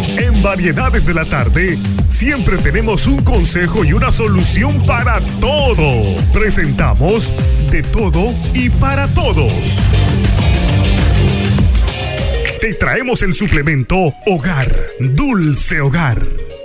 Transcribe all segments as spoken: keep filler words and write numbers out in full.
En Variedades de la Tarde, siempre tenemos un consejo y una solución para todo. Presentamos De Todo y Para Todos. Te traemos el suplemento Hogar, Dulce Hogar.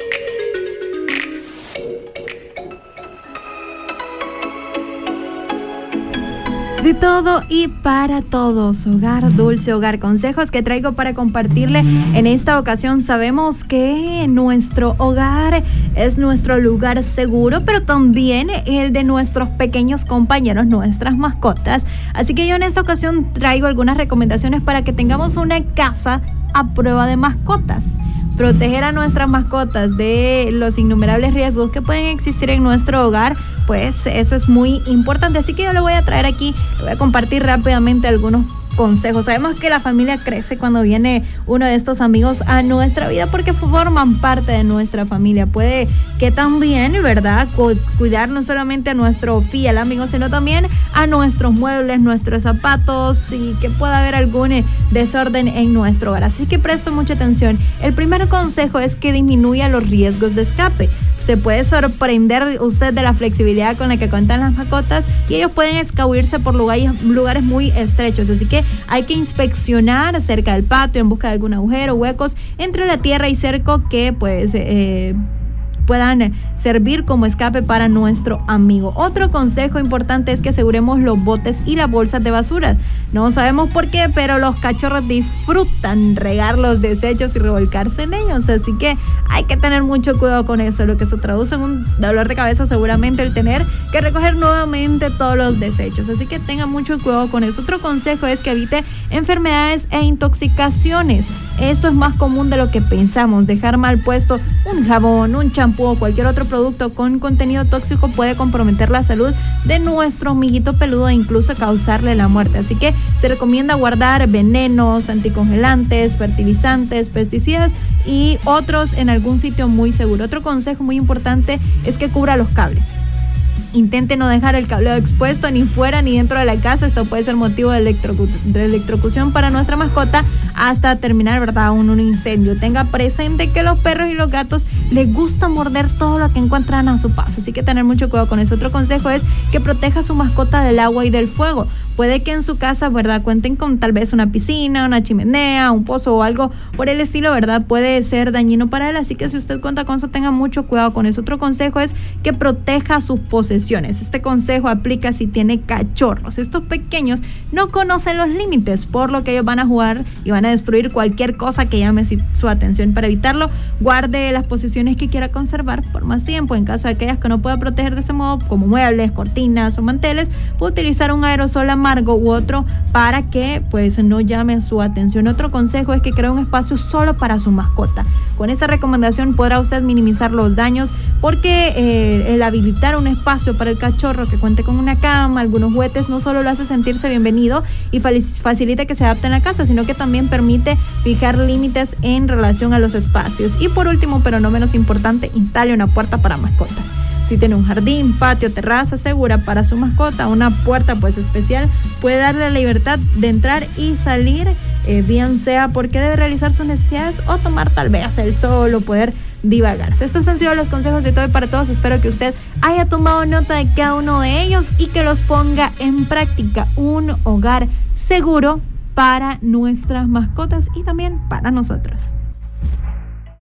De todo y para todos, Hogar, Dulce Hogar, consejos que traigo para compartirle en esta ocasión. Sabemos que nuestro hogar es nuestro lugar seguro, pero también el de nuestros pequeños compañeros, nuestras mascotas. Así que yo en esta ocasión traigo algunas recomendaciones para que tengamos una casa a prueba de mascotas. Proteger a nuestras mascotas de los innumerables riesgos que pueden existir en nuestro hogar, pues eso es muy importante. Así que yo le voy a traer aquí, le voy a compartir rápidamente algunos consejos. Sabemos que la familia crece cuando viene uno de estos amigos a nuestra vida porque forman parte de nuestra familia. Puede que también, ¿verdad?, cuidar no solamente a nuestro fiel amigo, sino también a nuestros muebles, nuestros zapatos, y que pueda haber algún desorden en nuestro hogar. Así que presto mucha atención. El primer consejo es que disminuya los riesgos de escape. Se puede sorprender usted de la flexibilidad con la que cuentan las mascotas y ellos pueden escabuirse por lugares, lugares muy estrechos. Así que hay que inspeccionar cerca del patio en busca de algún agujero, huecos entre la tierra y cerco que pues eh, puedan servir como escape para nuestro amigo. Otro consejo importante es que aseguremos los botes y las bolsas de basura. No sabemos por qué, pero los cachorros disfrutan regar los desechos y revolcarse en ellos, así que hay que tener mucho cuidado con eso, lo que se traduce en un dolor de cabeza seguramente el tener que recoger nuevamente todos los desechos, así que tenga mucho cuidado con eso. Otro consejo es que evite enfermedades e intoxicaciones. Esto es más común de lo que pensamos. Dejar mal puesto un jabón, un champú o cualquier otro producto con contenido tóxico puede comprometer la salud de nuestro amiguito peludo e incluso causarle la muerte. Así que se recomienda guardar venenos, anticongelantes, fertilizantes, pesticidas y otros en algún sitio muy seguro. Otro consejo muy importante es que cubra los cables. Intente no dejar el cableado expuesto ni fuera ni dentro de la casa. Esto puede ser motivo de, electrocu- de electrocución para nuestra mascota hasta terminar, ¿verdad?, un, un incendio. Tenga presente que los perros y los gatos les gusta morder todo lo que encuentran a su paso, así que tener mucho cuidado con eso. Otro consejo es que proteja a su mascota del agua y del fuego. Puede que en su casa, ¿verdad?, cuenten con tal vez una piscina, una chimenea, un pozo o algo por el estilo, ¿verdad? Puede ser dañino para él, así que si usted cuenta con eso, tenga mucho cuidado con eso. Otro consejo es que proteja sus posesiones. Este consejo aplica si tiene cachorros. Estos pequeños no conocen los límites, por lo que ellos van a jugar y van a destruir cualquier cosa que llame su atención. Para evitarlo, guarde las posesiones que quiera conservar por más tiempo. En caso de aquellas que no pueda proteger de ese modo, como muebles, cortinas o manteles, puede utilizar un aerosol amargo u otro para que pues no llame su atención. Otro consejo es que cree un espacio solo para su mascota. Con esta recomendación podrá usted minimizar los daños porque eh, el habilitar un espacio para el cachorro que cuente con una cama, algunos juguetes, no solo lo hace sentirse bienvenido y facilita que se adapte en la casa, sino que también permite fijar límites en relación a los espacios. Y por último, pero no menos importante, instale una puerta para mascotas. Si tiene un jardín, patio, terraza segura para su mascota, una puerta pues especial, puede darle la libertad de entrar y salir, eh, bien sea porque debe realizar sus necesidades o tomar tal vez el sol o poder divagarse. Estos han sido los consejos de Todo y Para Todos. Espero que usted haya tomado nota de cada uno de ellos y que los ponga en práctica. Un hogar seguro para nuestras mascotas y también para nosotros.